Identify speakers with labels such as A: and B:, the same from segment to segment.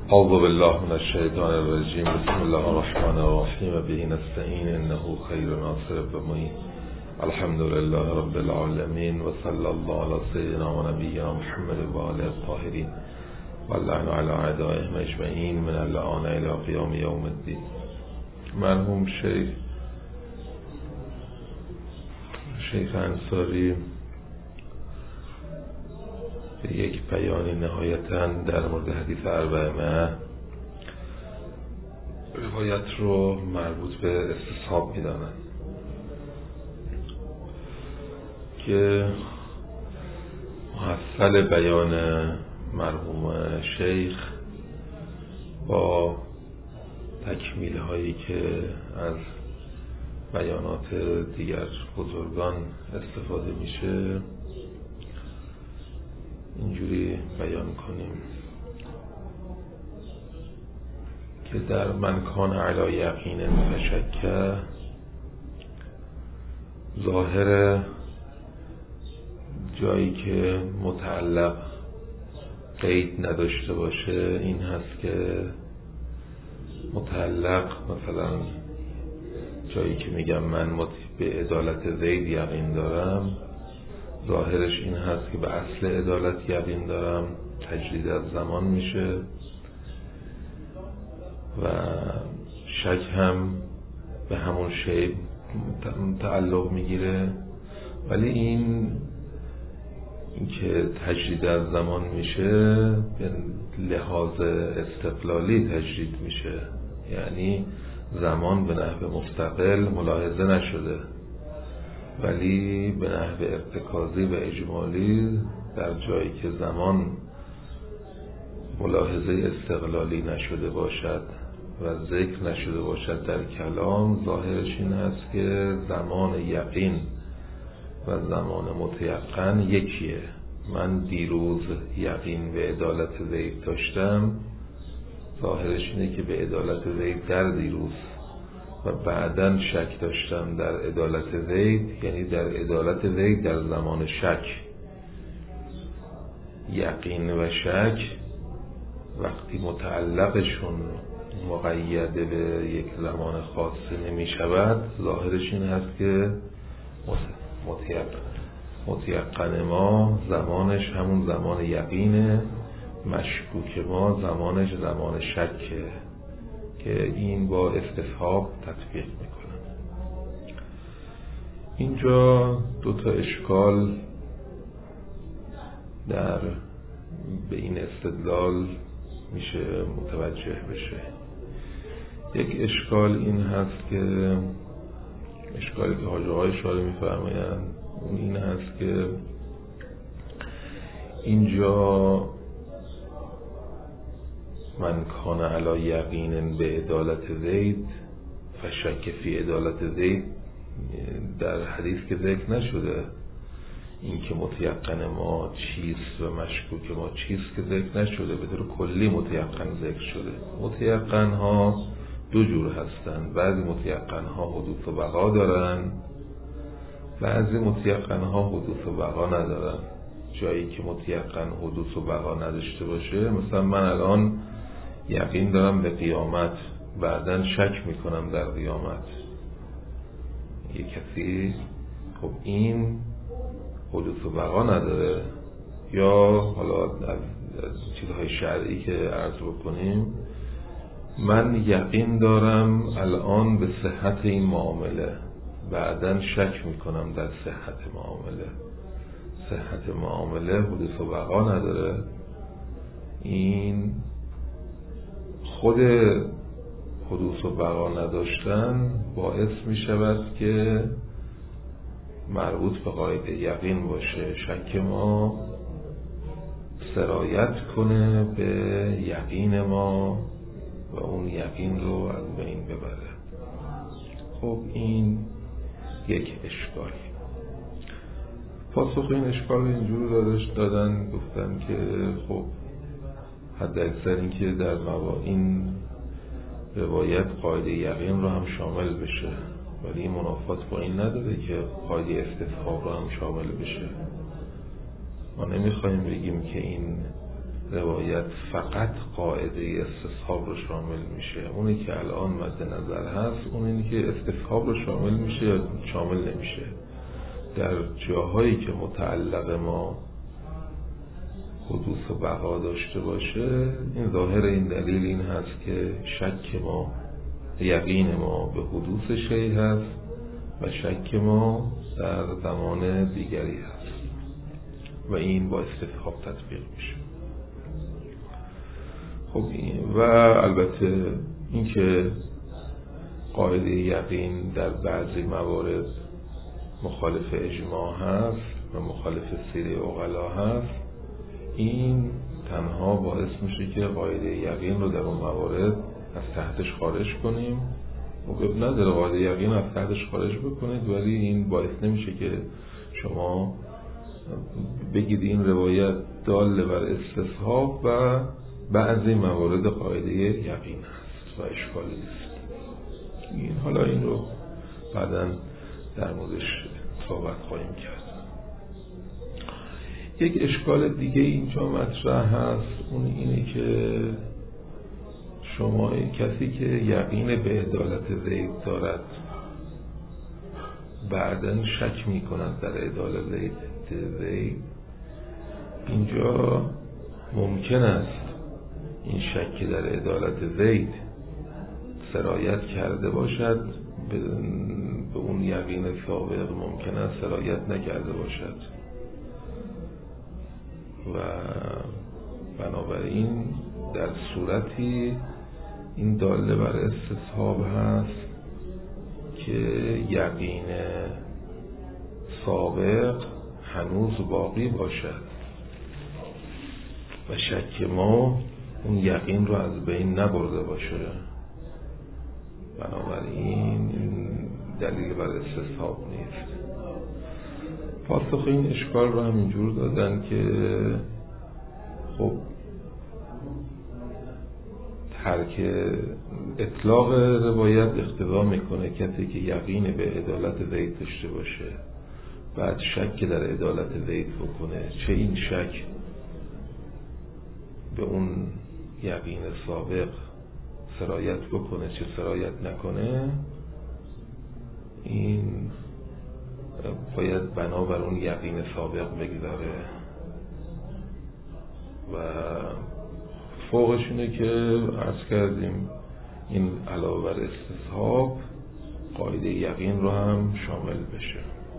A: اعوذ بالله من الشیطان الرجیم. بسم الله الرحمن الرحیم. به نستعین انه خیر ناصر و معین. الحمد لله رب العالمین و صلی الله علی سیدنا و نبینا محمد و آله الطاهرین و اللعن علی اعدائهم اجمعین من اللعان الی قیام یوم الدین. مرحوم شیخ انصاری به یک بیان نهایتاً در مورد حدیث اربعه روایت رو مربوط به استصحاب می‌دانند که محصل بیان مرحوم شیخ با تکمیل هایی که از بیانات دیگر بزرگان استفاده میشه اینجوری بیان کنیم که در من کان علی یقین فشک، ظاهر جایی که متعلق قید نداشته باشه این هست که متعلق مثلا جایی که میگم من به عدالت زید یقین دارم، ظاهرش این هست که به اصل عدالت یقین دارم، تجدید از زمان میشه و شک هم به همون شی تعلق میگیره، ولی این که تجدید از زمان میشه به لحاظ استقلالی تجدید میشه، یعنی زمان به نحو مستقل ملاحظه نشده ولی به نحو ارتکازی و اجمالی در جایی که زمان ملاحظه استقلالی نشده باشد و ذکر نشده باشد در کلام، ظاهرش این است که زمان یقین و زمان متیقن یکیه. من دیروز یقین به عدالت زید داشتم، ظاهرش اینه که به عدالت زید در دیروز و بعداً شک داشتم در عدالت زید، یعنی در عدالت زید در زمان شک. یقین و شک وقتی متعلقشون مقید به یک زمان خاصی نمی شود، ظاهرش این هست که متیقن ما زمانش همون زمان یقینه، مشکوک ما زمانش زمان شکه که این با استصحاب تطبیق میکنن. اینجا دو تا اشکال به این استدلال میشه متوجه بشه. یک اشکال این هست که اشکالی که حاجی آقای شارع میفرمایند این هست که اینجا من کان علی یقین به عدالت زید فشک فی عدالت زید در حدیث که ذکر نشده، این که متیقن ما چیست و مشکوک ما چیست که ذکر نشده، به طور کلی متیقن ذکر شده. متیقن ها دو جور هستند، بعضی متیقن ها حدوث و بقا دارن، بعضی متیقن ها حدوث و بقا ندارن. جایی که متیقن حدوث و بقا نداشته باشه، مثلا من الان یقین دارم به قیامت، بعدن شک میکنم در قیامت، یک کسی خب این حدوث و بقا نداره. یا حالا از چیزهای شرعی که عرض بکنیم، من یقین دارم الان به صحت این معامله، بعدن شک میکنم در صحت معامله. صحت معامله حدوث و بقا نداره. این خود حدوث و بقا نداشتن باعث می شود که مربوط به قاعده یقین باشه، شک ما سرایت کنه به یقین ما و اون یقین رو از بین ببره. خب این یک اشکال. پاسخ این اشکال اینجور دادن گفتن که خب حد اکثر این که در این روایت قاعده یقین رو هم شامل بشه، ولی این منافات با این نداره که قاعده استصحاب رو هم شامل بشه. ما نمیخوایم بگیم که این روایت فقط قاعده استصحاب رو شامل میشه. اونی که الان مد نظر هست اونی که استصحاب رو شامل میشه یا شامل نمیشه. در جاهایی که متعلق ما حدوث و بقا داشته باشه، این ظاهر این دلیل این هست که شک ما، یقین ما به حدوث شیء هست و شک ما در زمان دیگری هست و این با استصحاب تطبیق میشه. خب و البته این که قاعده یقین در بعضی موارد مخالف اجماع هست و مخالف سیر عقلا هست، این تنها باعث میشه که قاعده یقین رو در اون موارد از تحتش خارج کنیم. موقع نداره قاعده یقین از تحتش خارج بکنید، ولی این باعث نمیشه که شما بگید این روایت دال بر استصحاب و بعضی موارد قاعده یقین هست و اشکالی نیست. این حالا این رو بعداً در موردش صحبت خواهیم کرد. یک اشکال دیگه اینجا مطرح هست، اون اینه که شما کسی که یقین به عدالت زید دارد بعداً شک می کند در عدالت زید، اینجا ممکن است این شک در عدالت زید سرایت کرده باشد به اون یقین سابق، ممکن است سرایت نکرده باشد و بنابراین در صورتی این داله بر استصحاب هست که یقین سابق هنوز باقی باشد و شک ما اون یقین رو از بین نبرده باشه. بنابراین دلیل بر استصحاب نیست. پاسخ این اشکال رو همینجور دادن که خب ترک اطلاق روایت اقتضا میکنه کسی که یقین به عدالت زید داشته باشه بعد شک در عدالت زید بکنه، چه این شک به اون یقین سابق سرایت بکنه چه سرایت نکنه، این باید بنابر اون یقین سابق بگذاره و فوقش اینه که عرض کردیم این علاوه بر استصحاب قاعده یقین رو هم شامل بشه،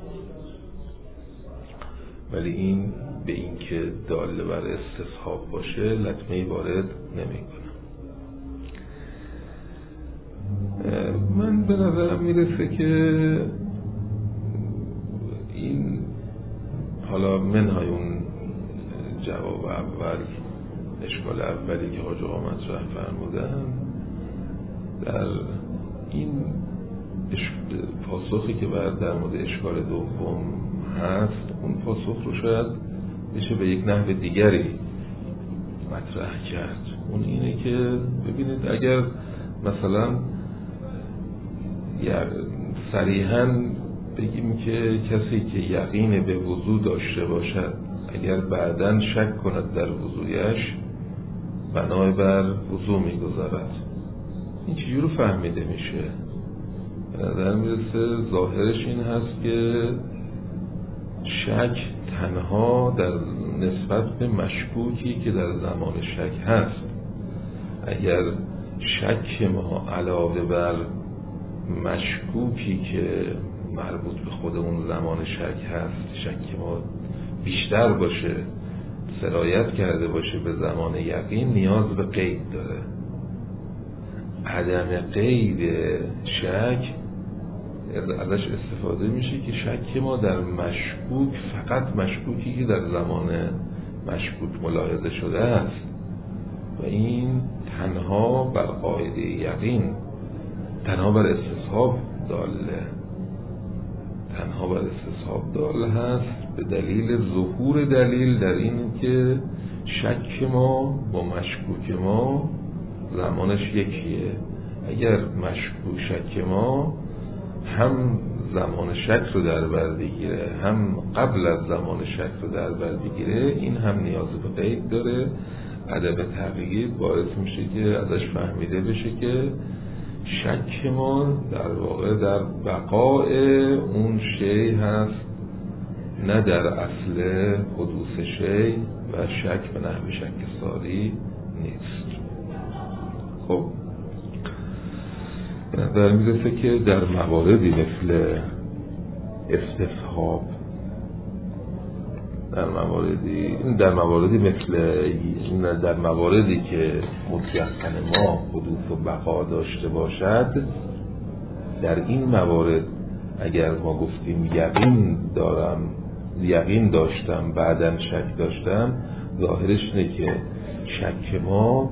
A: ولی این به این که داله بر استصحاب باشه لطمه‌ای وارد نمیکنه. من به نظرم میرسه که این حالا منهای اون جواب اول، اشکال اولی که حاج آقا مطرح فرمودن، در این پاسخی که در مورد اشکال دوم هست، اون پاسخ رو شاید بشه به یک نحو دیگری مطرح کرد. اون اینه که ببینید اگر مثلا صریحاً بگیم که کسی که یقین به وضو داشته باشد اگر بعداً شک کند در وضویش بنای بر وضو میگذارد، این چجور فهمیده میشه؟ به نظر میرسه ظاهرش این هست که شک تنها در نسبت به مشکوکی که در زمان شک هست. اگر شک ما علاوه بر مشکوکی که مربوط به خود اون زمان شک هست، شک ما بیشتر باشه، سرایت کرده باشه به زمان یقین، نیاز به قید داره. عدم قید شک ازش استفاده میشه که شک ما در مشکوک فقط مشکوکی که در زمان مشکوک ملاحظه شده است و این تنها بر قاعده یقین، تنها بر استصحاب دال هست، به دلیل ظهور دلیل در این که شک ما با مشکوک ما زمانش یکیه. اگر مشکوک شک ما هم زمان شک رو در بر بگیره هم قبل از زمان شک رو در بر بگیره، این هم نیاز به قید داره عدم تقیید باعث میشه که ازش فهمیده بشه که شک ما در واقع در بقاء اون شی هست، نه در اصل حدوث شی، و شک به نحو شک ساری نیست. خب به نظر میرسه که در مواردی مثل استصحاب، در مواردی که متیقن ما حدوث و بقا داشته باشد، در این موارد اگر ما گفتیم یقین داشتم بعداً شک داشتم، ظاهرش اینه که شک ما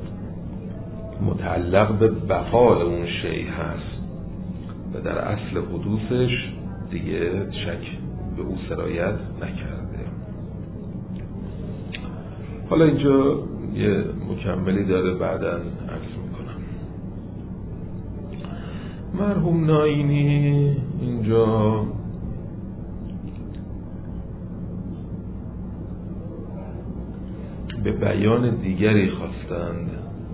A: متعلق به بقای اون شی هست و در اصل حدوثش دیگه شک به او سرایت نکرده. حالا اینجا یه مکملی داره، بعداً عرض میکنم. مرحوم نائینی اینجا به بیان دیگری خواستند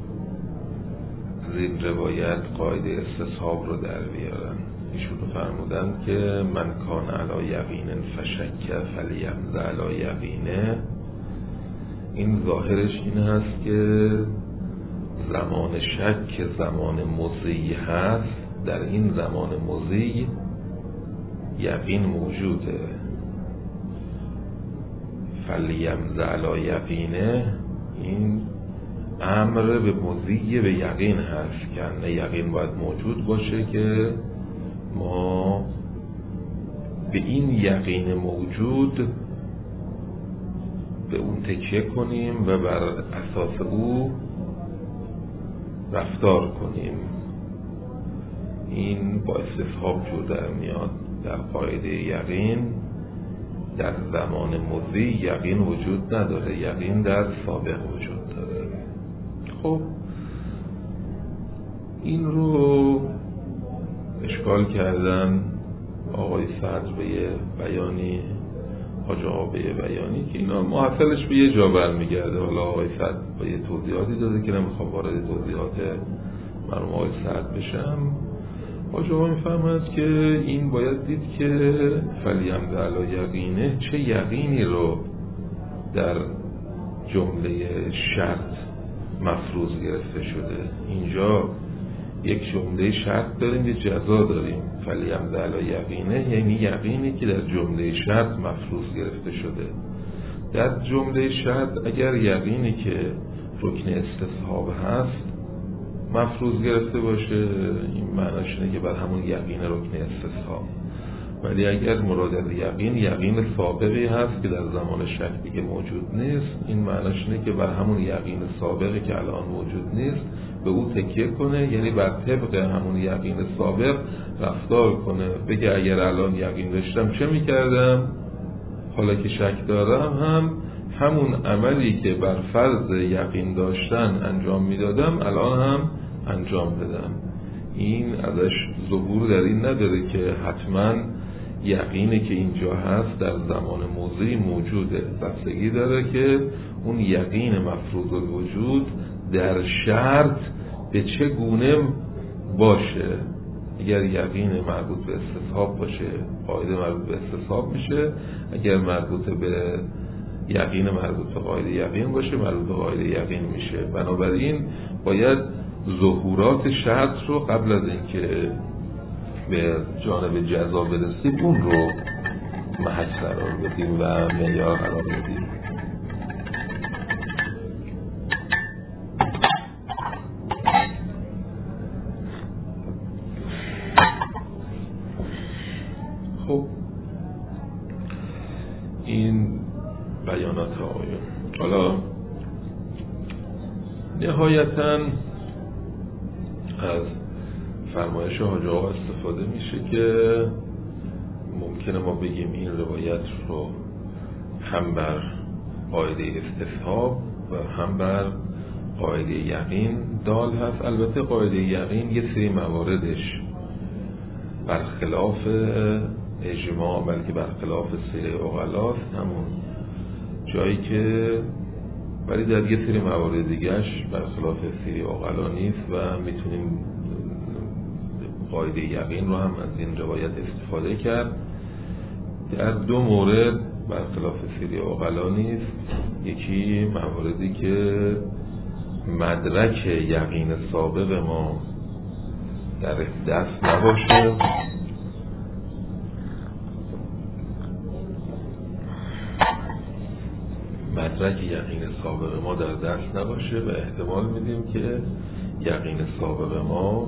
A: از این روایت قاعده استصحاب رو در بیارن. ایشون فرمودند که من کان علی یقین فشک فلیمض علی یقینه. این ظاهرش این هست که زمان شک که زمان مضی هست، در این زمان مضی یقین موجوده. فلیمض علی یقینه، این امر به مضی به یقین هست که یقین باید موجود باشه که ما به این یقین موجود به اون تکیه کنیم و بر اساس او رفتار کنیم. این با استصحاب جور در میاد. در قاعده یقین در زمان مضی یقین وجود نداره، یقین در سابق وجود داره. خب این رو اشکال کردن آقای صدر به یه بیانی، حاج آقا به یه بیانی که اینا محصلش به یه جا برمیگرده. حالا آقای صدر با یه توضیحاتی داده که نمیخوام وارد توضیحات مرحوم آقای صدر بشم. حاج آقا میفهمد که این باید دید که فلیمض علی یقینه چه یقینی رو در جمله شرط مفروض گرفته شده. اینجا یک جمله شرط داریم، یه جزا داریم. فلیمض علی یقینه یعنی یقینی که در جمله شرط مفروض گرفته شده. در جمله شرط اگر یقینی که رکن استصحاب هست مفروض گرفته باشه، این معناش اینه که بر همون یقین رکن استصحاب. ولی اگر مراد از یقین سابقی هست که در زمان شک دیگه موجود نیست، این معناش اینه که بر همون یقین سابقی که الان موجود نیست به او تکیه کنه، یعنی بر طبق همون یقین سابق رفتار کنه. بگه اگر الان یقین داشتم چه میکردم، حالا که شک دارم هم همون عملی که بر فرض یقین داشتن انجام میدادم الان هم انجام بدم. این ازش ظهور در این نداره که حتما یقینی که اینجا هست در زمان موضعی موجوده. بستگی داره که اون یقین مفروض الوجود در شرط به چه گونه باشه. اگر یقین مربوط به استصحاب باشه قاعده مربوط به استصحاب میشه، اگر مربوط به یقین مربوط به قاعده یقین باشه مربوط به قاعده یقین میشه. بنابراین باید ظهورات شرط رو قبل از اینکه به جانب جزا برسیم اون رو محک قرار بدیم و معیار قرار بدیم. خب این بیانات آقایون. حالا نهایتاً از فرمایش حاج آقا استفاده میشه که ممکنه ما بگیم این روایت رو هم بر قاعده استصحاب و هم بر قاعده یقین دال هست. البته قاعده یقین یه سری مواردش برخلاف اجماع بلکه برخلاف سیر عقلاست. همون جایی که ولی در یه سری موارد دیگهش برخلاف سری عقلا نیست و میتونیم قاعده یقین رو هم از این روایت استفاده کرد. در دو مورد برخلاف سری عقلا نیست. یکی مواردی که مدرک یقین سابق ما در دست نباشه، مدرک یقین سابق ما در دست نباشه و احتمال میدیم که یقین سابق ما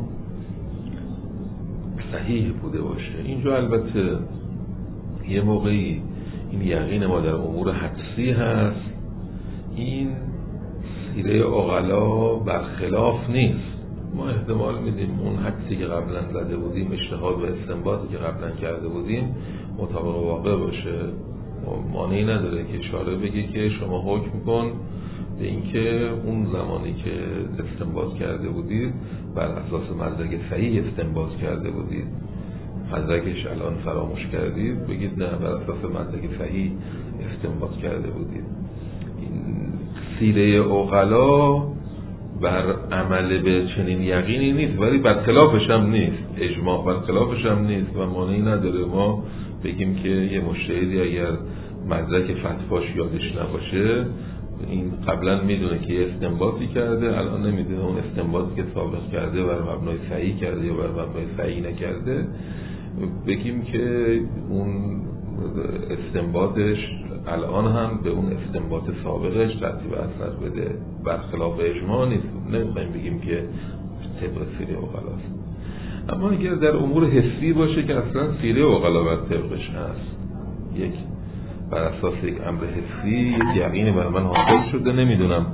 A: صحیح بوده باشه. اینجا البته یه موقعی این یقین ما در امور حدسی هست، این سیره عقلا برخلاف نیست. ما احتمال میدیم اون حدسی که قبلا زده بودیم، اجتهاد و استنباطی که قبلا کرده بودیم مطابق واقع باشه. مانعی نداره که شارع بگه که شما حکم کن به اینکه اون زمانی که استنباط کرده بودید بر اساس مدرک صحیح استنباط کرده بودید، مدرکش الان فراموش کردید، بگید نه بر اساس مدرک صحیح استنباط کرده بودید. این سیره عقلا بر عمل به چنین یقینی نیست، ولی برخلافش هم نیست، اجماع برخلافش هم نیست و مانعی نداره ما بگیم که یه مجتهدی اگر مدرک فتواش یادش نباشه، این قبلا میدونه که یه استنباطی کرده، الان نمیدونه اون استنباطی که سابق کرده بر مبنای صحیح کرده یا بر مبنای صحیح نکرده، بگیم که اون استنباطش الان هم به اون استنباط سابقش ترتیب اثر بده. برخلاف اجماع نیست، نمیخوایم بگیم که طبق سیره عقلاست. اما اگر در امور حسی باشه که اصلا سیره عقلا بر طبقش هست، یک بر اساس یک امر حسی یک یقین بر من حاصل شده، نمیدونم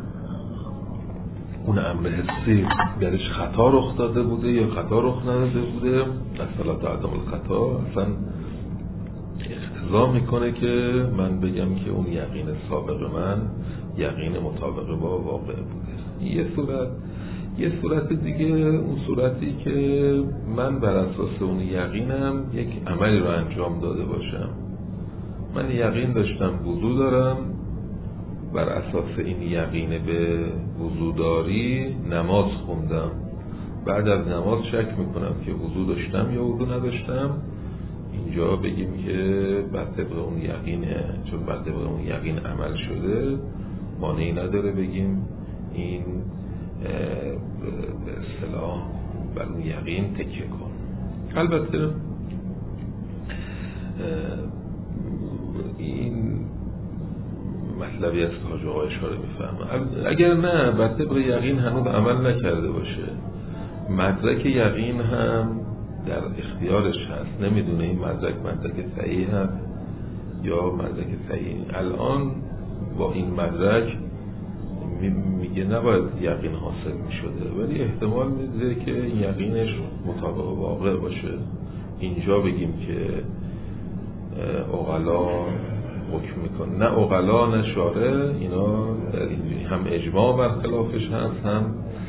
A: اون امر حسی درش خطا رخ داده بوده یا خطا رخ نداده بوده، اصلا عدم الخطا اصلا اقتضا میکنه که من بگم که اون یقین سابق من یقین مطابق با واقع بوده. یه صورت دیگه، اون صورتی که من بر اساس اون یقینم یک عملی رو انجام داده باشم. من یقین داشتم وضو دارم، بر اساس این یقین به وضوداری نماز خوندم، بعد از نماز شک میکنم که وضو داشتم یا وضو نداشتم. اینجا بگیم که بر طبق اون یقینه، چون بر طبق اون یقین عمل شده، مانعی نداره بگیم این به اصطلاح بر اون یقین تکیه کن. البته این مطلبی است که حاج آقا اشاره میفهمه. اگر نه بر طبق یقین هنوز عمل نکرده باشه، مدرک یقین هم در اختیارش هست، نمیدونه این مدرک صحیح هست یا مدرک صحیح. الان با این مدرک میگه نباید یقین حاصل میشده، ولی احتمال میده که این یقینش مطابق واقع باشه. اینجا بگیم که عقلا حکم میکنه، نه عقلا نه شارع، اینا در اینجوری هم اجماع برخلافش هست، هم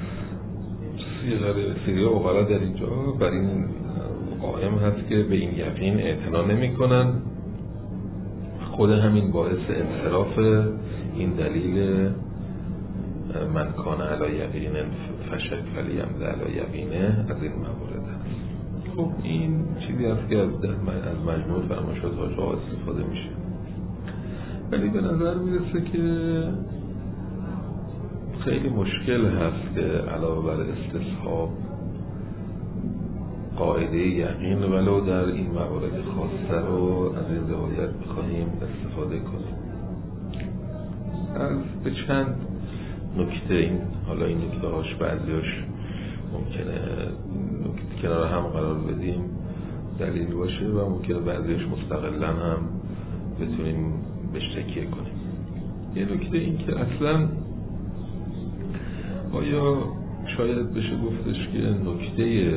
A: سیره عقلا در اینجا بر این قائم هست که به این یقین اعتنا نمی کنن. خود همین باعث انصراف این دلیل من کان علی یقین فشک فلیم علی یقینه از این موارد هست. خب این چیزی هست که از مجموع فرمایشات حاج آقا استفاده میشه، ولی به نظر میرسه که خیلی مشکل هست که علاوه بر استصحاب قاعده یقین ولو در این موارد خاصه رو از این روایت بخواهیم استفاده کنیم. از به چند نکته، این حالا این نکته هاش بعضیاش ممکنه نکته کنار هم قرار بدیم دلیل باشه و ممکنه بعضیاش مستقلا هم بتونیم بهش تکیه کنیم. یه نکته این که اصلا آیا شاید بشه گفتش که نکته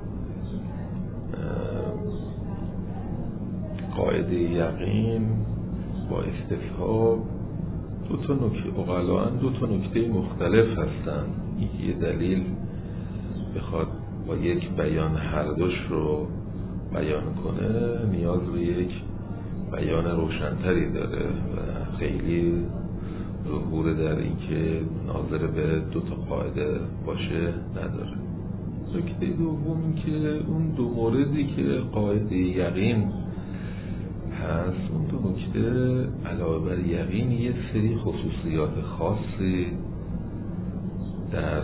A: قاعده یقین با استصحاب دو تا نکته مختلف هستن. یه دلیل بخواد با یک بیان هر دوش رو بیان کنه نیاز به یک بیان روشنتری داره و خیلی ظهور در این که ناظر به دو تا قاعده باشه نداره. نکته دوم این که اون دو موردی که قاعده یقین هست، اون دو نکته علاوه بر یقین یه سری خصوصیات خاصی در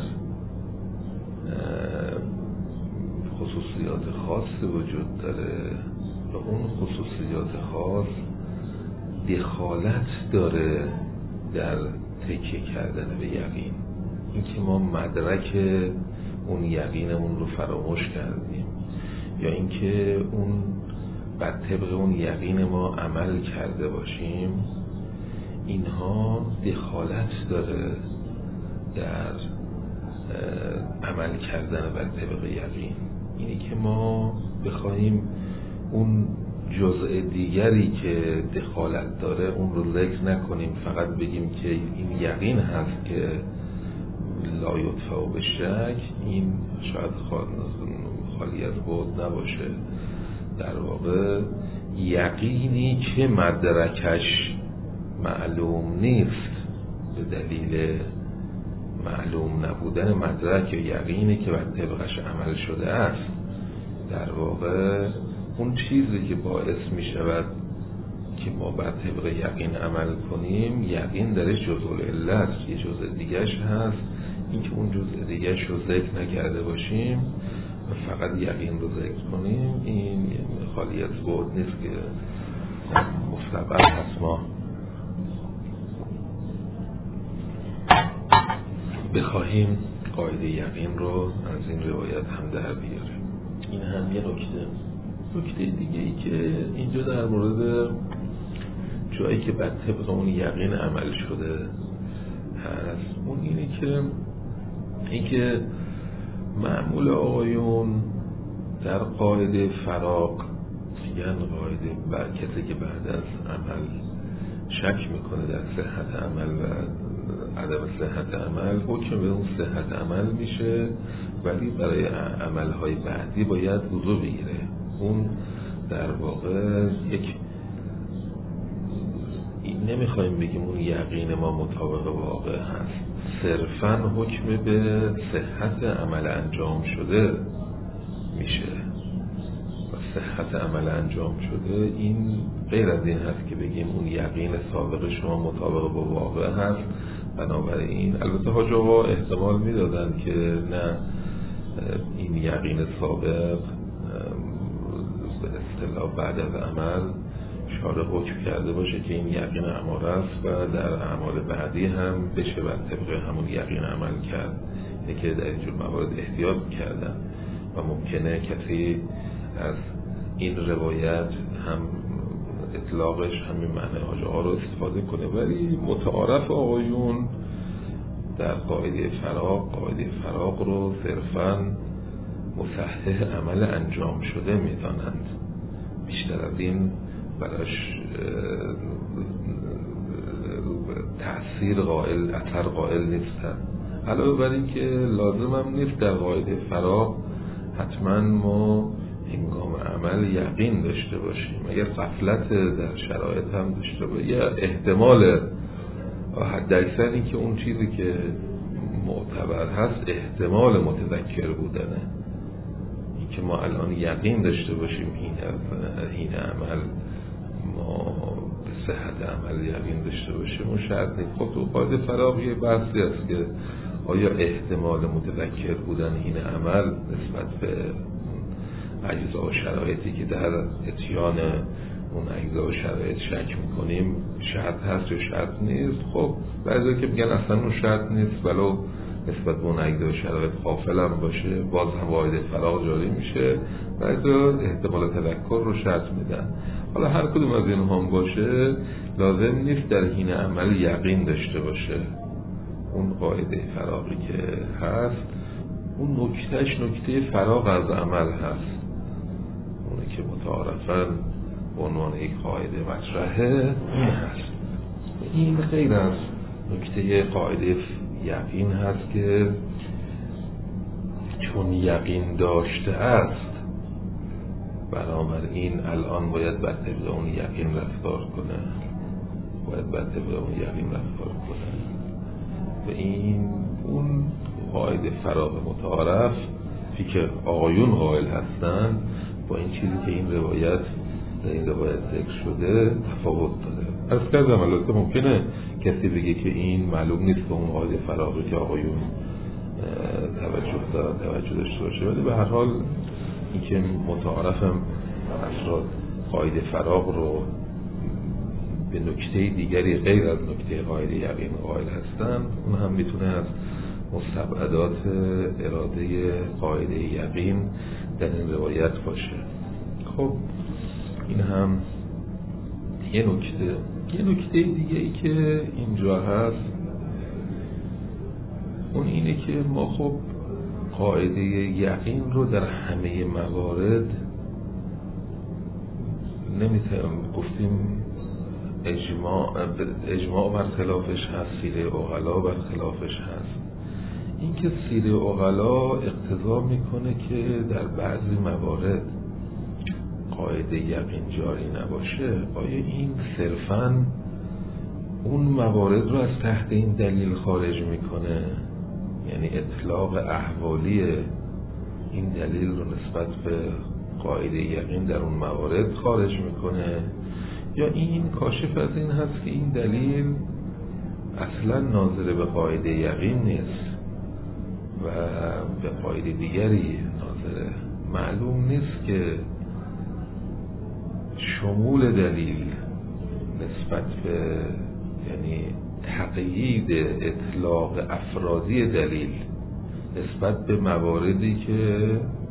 A: خصوصیات خاصی وجود داره و اون خصوصیات خاص دخالت داره در تکیه کردن به یقین. اینکه ما مدرک اون یقینمون رو فراموش کردیم یا اینکه اون بر طبق اون یقین ما عمل کرده باشیم، اینها دخالت داره در عمل کردن بر طبق یقین. اینی که ما بخواهیم اون جزء دیگری که دخالت داره اون رو ذکر نکنیم، فقط بگیم که این یقین هست که لا یدفع بالشک، این شاید خالی از بعد نباشه. در واقع یقینی که مدرکش معلوم نیست به دلیل معلوم نبودن مدرک، یا یقینی که بر طبقش عمل شده است، در واقع اون چیزی که باعث می شود که ما بر طبق یقین عمل کنیم، یقین درش جزء العله است، یه جزء دیگهش هست. این که اون جزء دیگهش رو ذکر نکرده باشیم و فقط یقین رو ذکر کنیم، این خالی از بعد نیست که مستقر هست. ما بخواهیم قاعده یقین رو از این روایت هم در بیاریم. این هم یه نکته دیگه ای که اینجا در مورد جایی که بر طبق اون یقین عمل شده هست، اون اینه که معمول آقایون در قاعده فراق میگن قاعده بر کسی که بعد از عمل شک میکنه در صحت عمل و عدم صحت عمل، حکم به اون صحت عمل میشه، ولی برای عملهای بعدی باید وضو بگیره. اون در واقع نمیخوایم بگیم اون یقین ما مطابق واقع هست، صرفاً حکم به صحت عمل انجام شده میشه و صحت عمل انجام شده این غیر از این هست که بگیم اون یقین سابق شما مطابق با واقع هست. بنابراین البته حاج آقا احتمال میدادن که نه، این یقین سابق به اصطلاح بعد از عمل شارع حکم کرده باشه که این یقین اماره است و در اعمال بعدی هم بشه بر طبق همون یقین عمل کرد، که در اینجور موارد احتیاط کردن و ممکنه کسی از این روایت هم اطلاقش همین معنی حاج آقا رو استفاده کنه، ولی متعارف آقایون در قاعده فراق رو صرفاً مصحح عمل انجام شده میدانند، بیشتر از این براش اثر قائل نیستن. علاوه بر این که لازم هم نیست در قاعده فراق حتما ما هنگام عمل یقین داشته باشیم، اگر غفلت در شرایط هم داشته باشیم یا احتمال حد اکثر این که اون چیزی که معتبر هست احتمال متذکر بودنه، این که ما الان یقین داشته باشیم این عمل ما به صحت عمل یقین داشته باشیم اون شرط نیست. خب تو قاعده فراق یه بحثی هست که آیا احتمال متذکر بودن این عمل نسبت به اجزا و شرایطی که در اتیان اون اجزا و شرایط شک میکنیم شرط هست یا شرط نیست. خب بعضی که میگن اصلا اون شرط نیست ولو نسبت به اون اجزا و شرایط غافل هم باشه باز هم قاعده فراق جاری میشه، بعضی احتمال تذکر رو شرط میدن. حالا هر کدوم از این هم باشه لازم نیست در حین عمل یقین داشته باشه. اون قاعده فراقی که هست اون نکته فراق از عمل هست، اونه که متعارفاً به عنوان یک قاعده مطرحه هست. این غیر از نکته قاعده یقین هست که چون یقین داشته است بنابراین الان باید بر طبق اون یقین رفتار کنه، و این اون قاعده فراغ متعارف که آقایون قائل هستن با این چیزی که این روایت در این روایت ذکر شده تفاوت داره. از کردم البته ممکنه کسی بگه که این معلوم نیست که اون قاعده فراغی که آقایون توجه داشته باشه، ولی به هر حال این که متعارفم افراد قاعده فراغ رو به نکته دیگری غیر از نکته قاعده یقین قائل هستن، اون هم میتونه از مستبعدات اراده قاعده یقین در این روایت باشه. خب این هم یه نکته دیگه ای که اینجا هست اون اینه که ما خب قاعده یقین رو در همه موارد نمیتونیم گفتیم اجماع بر خلافش هست، سیره عقلا بر خلافش هست. این که سیره عقلا اقتضا میکنه که در بعضی موارد قاعده یقین جاری نباشه، آیا این صرفاً اون موارد رو از تحت این دلیل خارج میکنه؟ یعنی اطلاق احوالی این دلیل رو نسبت به قاعده یقین در اون موارد خارج میکنه، یا این کاشف از این هست که این دلیل اصلا ناظر به قاعده یقین نیست و به قاعده دیگری ناظره؟ معلوم نیست که شمول دلیل نسبت به یعنی تقیید اطلاق افرادی دلیل نسبت به مواردی که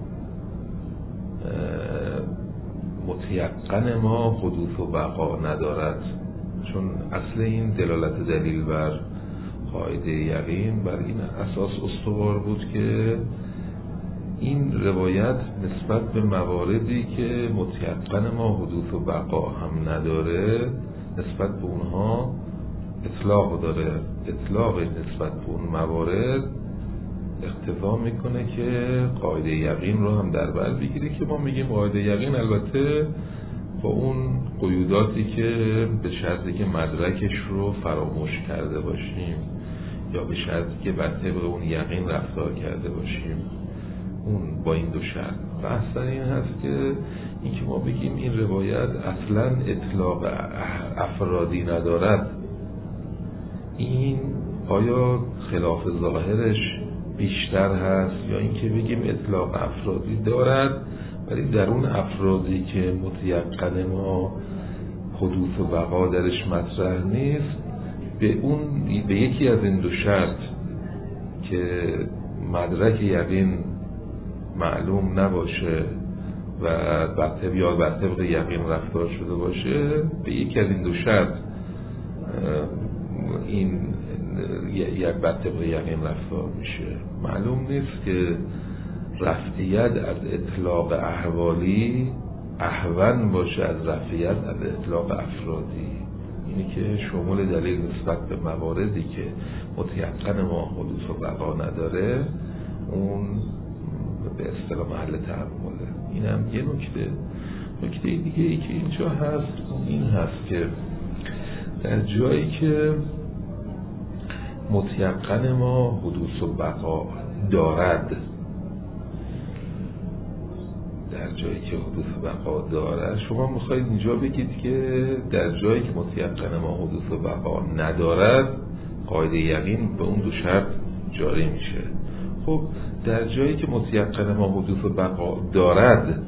A: متیقن ما حدوث و بقا ندارد، چون اصل این دلالت دلیل بر قاعده یقین بر این اساس استوار بود که این روایت نسبت به مواردی که متیقن ما حدوث و بقا هم نداره نسبت به اونها اطلاق داره. اطلاق نسبت به اون موارد اقتضا میکنه که قاعده یقین رو هم در بر بگیری، که ما میگیم قاعده یقین البته با اون قیوداتی که به شرطی که مدرکش رو فراموش کرده باشیم یا به شرطی که بر طبق اون یقین رفتار کرده باشیم، اون با این دو شرط. بحث این هست که اینکه ما بگیم این روایت اصلا اطلاق افرادی ندارد، این آیا خلاف ظاهرش بیشتر هست یا اینکه بگیم اطلاق افرادی دارد ولی در اون افرادی که متیقن ما حدوث و بقا درش مطرح نیست به یکی از این دو شرط که مدرک یقین معلوم نباشه و بر طبق یقین رفتار شده باشه، به یکی از این دو شرط این بر طبق یقین رفتار میشه. معلوم نیست که رفعیت از اطلاق احوالی اهون باشه از رفعیت از اطلاق افرادی. اینی که شمول دلیل نسبت به مواردی که متیقن ما حدوث و بقا نداره اون به اصطلاح محل تعامله. این هم یه نکته دیگه ای که اینجا هست این هست که در جایی که متیقن ما حدوث و بقا دارد، در جایی که حدوث و بقا دارد، شما میخواید اینجا بگید که در جایی که متیقن ما حدوث و بقا ندارد قاعده یقین به اون دو شرط جاری میشه. خب در جایی که متیقن ما حدوث و بقا دارد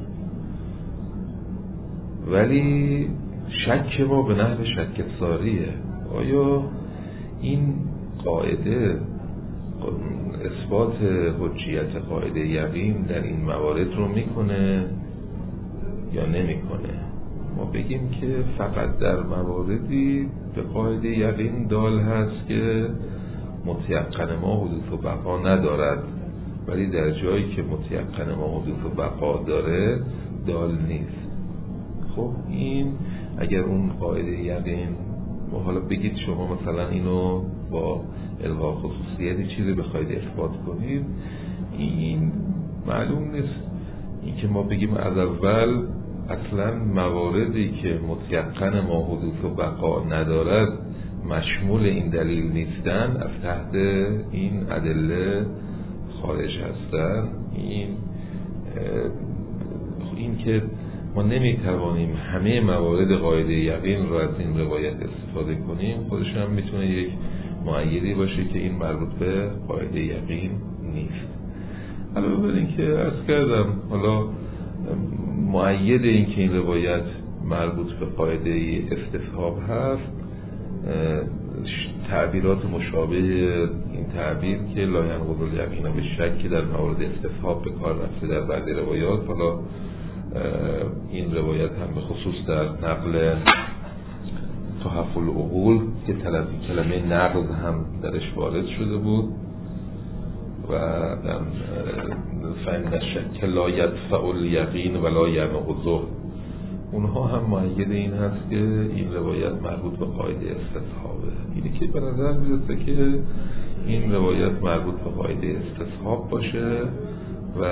A: ولی شک ما به نحو شک ساریه، آیا این قاعده اثبات حجیت قاعده یقین در این موارد رو میکنه یا نمیکنه؟ ما بگیم که فقط در مواردی به قاعده یقین دال هست که متیقن ما حدوث و بقا ندارد ولی در جایی که متیقن ما حدوث و بقا داره دال نیست. خب این اگر اون قاعده یقین حالا بگید شما مثلا اینو با الغاء خصوصیتی چیزی بخواید اثبات کنید، این معلوم نیست. این که ما بگیم از اول اصلا مواردی که متیقن ما حدوث و بقا ندارد مشمول این دلیل نیستن از تحت این ادله خارج هستن. این که ما نمیتوانیم همه موارد قاعده یقین رو از این روایت استفاده کنیم خودش هم میتونه یک مؤیدی باشه که این مربوط به قاعده یقین نیست. علاوه بر این که عرض کردم حالا مؤید این که این روایت مربوط به قاعده استصحاب هست، تعبیرات مشابه این تعبیر که لا ینقض الیقین به شک در مورد استصحاب به کار رفته در بعضی روایات. حالا این روایت هم به خصوص در نقل تحف العقول که کلمه نقض هم درش وارد شده بود و فإن الشک لا یدفع الیقین ولا ینقضه، اونها هم مؤید این هست که این روایت مربوط به قاعده استصحابه. اینی که به نظر میرسه که این روایت مربوط به قاعده استصحاب باشه و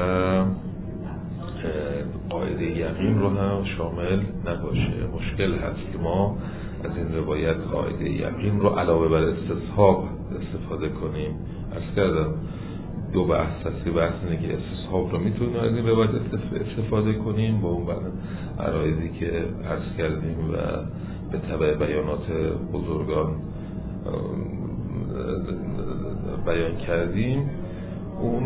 A: قاعده یقین رو هم شامل نباشه. مشکل هست که ما از این روایت قاعده یقین رو علاوه بر استصحاب استفاده کنیم. عرض کردم دو بحث هست. بحث اینه که استصحاب رو میتونیم از این روایت استفاده کنیم با اون عرایضی که عرض کردیم و به تبع بیانات بزرگان بیان کردیم، اون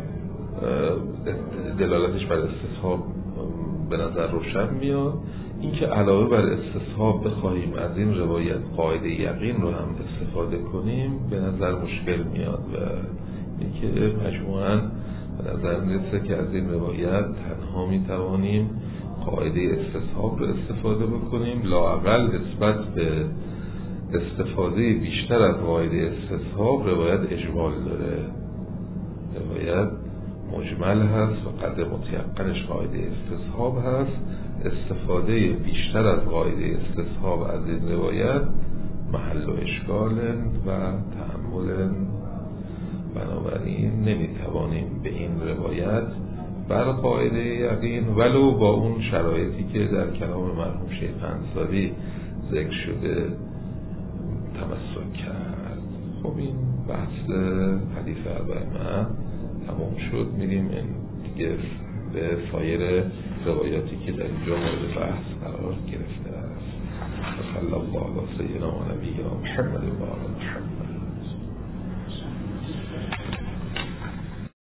A: دلالتش بر استصحاب به نظر روشن میاد. این که علاوه بر استصحاب بخواهیم از این روایت قاعده یقین رو هم استفاده کنیم به نظر مشکل میاد و این که مجموعاً به نظر میرسه که از این روایت تنها میتوانیم قاعده استصحاب رو استفاده بکنیم، لااقل نسبت به استفاده بیشتر از قاعده استصحاب روایت اجمال داره. روایت مجمل هست و قدر متیقنش قاعده استصحاب هست. استفاده بیشتر از قاعده استصحاب از این روایت محل و اشکال و تأمل. بنابراین نمیتوانیم به این روایت بر قاعده یقین ولو با اون شرایطی که در کلام مرحوم شیخ انصاری ذکر شده تمسک کرد. خب این بحث حدیث اربعه تمام شد. میریم دیگه به سایر روایاتی که در اینجا مورد بحث قرار گرفته است. صلی الله علی سیدنا و نبینا محمد و آل محمد.